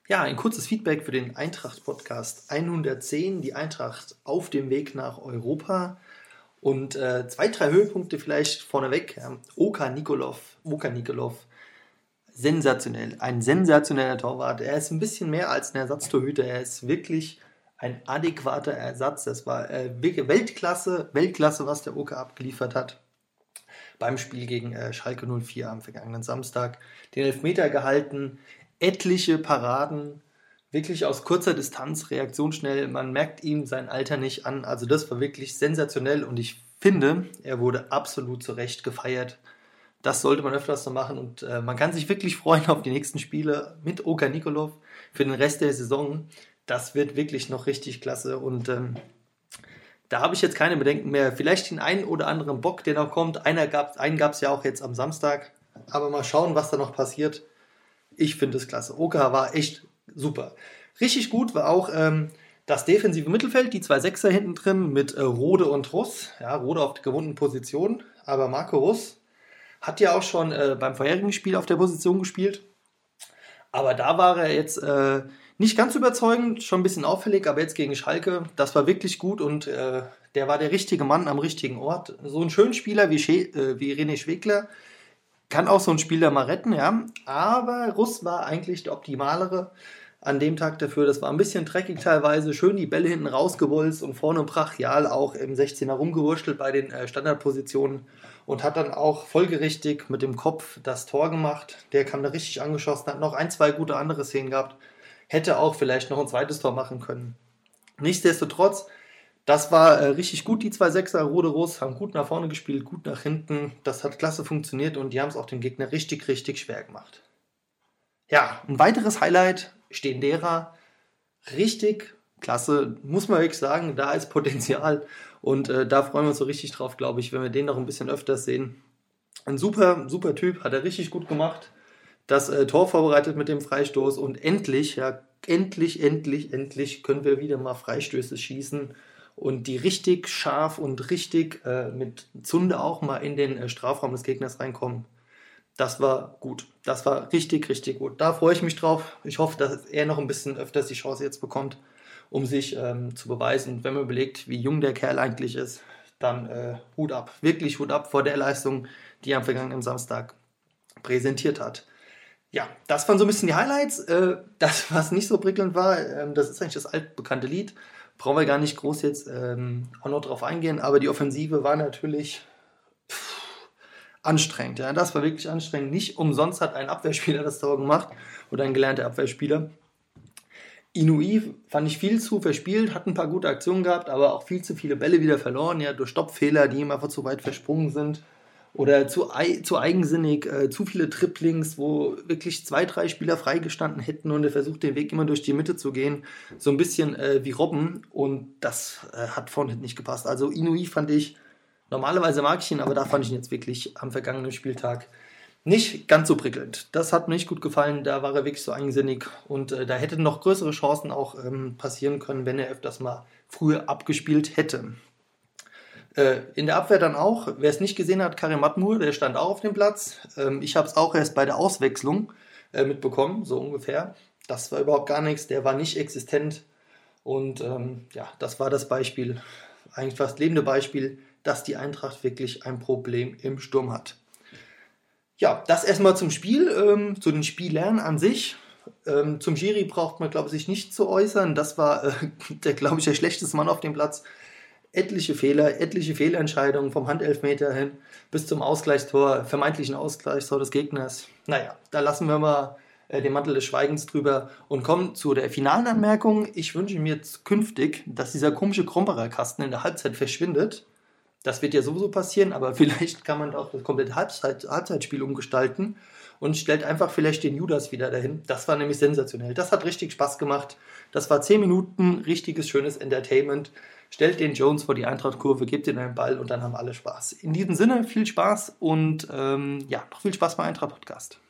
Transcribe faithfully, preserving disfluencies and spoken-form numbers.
Ja, ein kurzes Feedback für den Eintracht-Podcast hundertzehn, die Eintracht auf dem Weg nach Europa. Und äh, zwei, drei Höhepunkte vielleicht vorneweg. Ja. Oka Nikolov, Oka Nikolov, sensationell, ein sensationeller Torwart. Er ist ein bisschen mehr als ein Ersatztorhüter, er ist wirklich ein adäquater Ersatz. Das war äh, Weltklasse, Weltklasse, was der Oka abgeliefert hat. Beim Spiel gegen äh, Schalke null vier am vergangenen Samstag. Den Elfmeter gehalten, etliche Paraden, wirklich aus kurzer Distanz, reaktionsschnell. Man merkt ihm sein Alter nicht an. Also das war wirklich sensationell und ich finde, er wurde absolut zu Recht gefeiert. Das sollte man öfters so machen und äh, man kann sich wirklich freuen auf die nächsten Spiele mit Oka Nikolov für den Rest der Saison. Das wird wirklich noch richtig klasse und ähm, da habe ich jetzt keine Bedenken mehr. Vielleicht den einen oder anderen Bock, der noch kommt. Einer gab, einen gab es ja auch jetzt am Samstag. Aber mal schauen, was da noch passiert. Ich finde es klasse. Oka war echt super. Richtig gut war auch ähm, das defensive Mittelfeld, die zwei Sechser hinten drin mit äh, Rode und Russ. Ja, Rode auf der gewohnten Position. Aber Marco Russ hat ja auch schon äh, beim vorherigen Spiel auf der Position gespielt. Aber da war er jetzt äh, nicht ganz überzeugend, schon ein bisschen auffällig, aber jetzt gegen Schalke, das war wirklich gut und äh, der war der richtige Mann am richtigen Ort. So ein schöner Spieler wie, Schä- äh, wie René Schwegler kann auch so ein Spieler mal retten, ja. Aber Russ war eigentlich der Optimalere an dem Tag dafür. Das war ein bisschen dreckig teilweise, schön die Bälle hinten rausgewolzt und vorne brachial auch im sechzehner rumgewurschtelt bei den äh, Standardpositionen. Und hat dann auch folgerichtig mit dem Kopf das Tor gemacht. Der kam da richtig angeschossen, hat noch ein, zwei gute andere Szenen gehabt. Hätte auch vielleicht noch ein zweites Tor machen können. Nichtsdestotrotz, das war äh, richtig gut, die zwei Sechser. Rode Russ haben gut nach vorne gespielt, gut nach hinten. Das hat klasse funktioniert und die haben es auch dem Gegner richtig, richtig schwer gemacht. Ja, ein weiteres Highlight, Stendera. Richtig klasse, muss man wirklich sagen, da ist Potenzial. Und äh, da freuen wir uns so richtig drauf, glaube ich, wenn wir den noch ein bisschen öfters sehen. Ein super, super Typ, hat er richtig gut gemacht. Das äh, Tor vorbereitet mit dem Freistoß und endlich, ja, endlich, endlich, endlich können wir wieder mal Freistöße schießen und die richtig scharf und richtig äh, mit Zunde auch mal in den äh, Strafraum des Gegners reinkommen. Das war gut. Das war richtig, richtig gut. Da freue ich mich drauf. Ich hoffe, dass er noch ein bisschen öfters die Chance jetzt bekommt, um sich ähm, zu beweisen. Wenn man überlegt, wie jung der Kerl eigentlich ist, dann äh, Hut ab. Wirklich Hut ab vor der Leistung, die er am vergangenen Samstag präsentiert hat. Ja, das waren so ein bisschen die Highlights. Äh, das, was nicht so prickelnd war, ähm, das ist eigentlich das altbekannte Lied. Brauchen wir gar nicht groß jetzt ähm, auch noch drauf eingehen, aber die Offensive war natürlich pff, anstrengend. Ja, das war wirklich anstrengend. Nicht umsonst hat ein Abwehrspieler das Tor gemacht oder ein gelernter Abwehrspieler. Inouï fand ich viel zu verspielt, hat ein paar gute Aktionen gehabt, aber auch viel zu viele Bälle wieder verloren, ja, durch Stoppfehler, die ihm einfach zu weit versprungen sind. Oder zu, zu eigensinnig, äh, zu viele Triplings, wo wirklich zwei, drei Spieler freigestanden hätten und er versucht, den Weg immer durch die Mitte zu gehen. So ein bisschen äh, wie Robben und das äh, hat vorne nicht gepasst. Also Inouï fand ich, normalerweise mag ich ihn, aber da fand ich ihn jetzt wirklich am vergangenen Spieltag nicht ganz so prickelnd. Das hat mir nicht gut gefallen, da war er wirklich so eigensinnig und äh, da hätten noch größere Chancen auch ähm, passieren können, wenn er öfters mal früher abgespielt hätte. In der Abwehr dann auch, wer es nicht gesehen hat, Karim Atmur, der stand auch auf dem Platz. Ich habe es auch erst bei der Auswechslung mitbekommen, so ungefähr. Das war überhaupt gar nichts, der war nicht existent. Und ähm, ja, das war das Beispiel, eigentlich fast lebende Beispiel, dass die Eintracht wirklich ein Problem im Sturm hat. Ja, das erstmal zum Spiel, ähm, zu den Spielern an sich. Ähm, zum Schiri braucht man, glaube ich, sich nicht zu äußern. Das war, äh, der, glaube ich, der schlechteste Mann auf dem Platz. Etliche Fehler, etliche Fehlentscheidungen vom Handelfmeter hin bis zum Ausgleichstor, vermeintlichen Ausgleichstor des Gegners. Naja, da lassen wir mal äh, den Mantel des Schweigens drüber und kommen zu der finalen Anmerkung. Ich wünsche mir jetzt künftig, dass dieser komische Krombacher Kasten in der Halbzeit verschwindet. Das wird ja sowieso passieren, aber vielleicht kann man auch das komplette Halbzeit, Halbzeitspiel umgestalten und stellt einfach vielleicht den Judas wieder dahin. Das war nämlich sensationell. Das hat richtig Spaß gemacht. Das war zehn Minuten richtiges, schönes Entertainment. Stellt den Jones vor die Eintracht-Kurve, gebt ihm einen Ball und dann haben alle Spaß. In diesem Sinne, viel Spaß und ähm, ja, noch viel Spaß beim Eintracht-Podcast.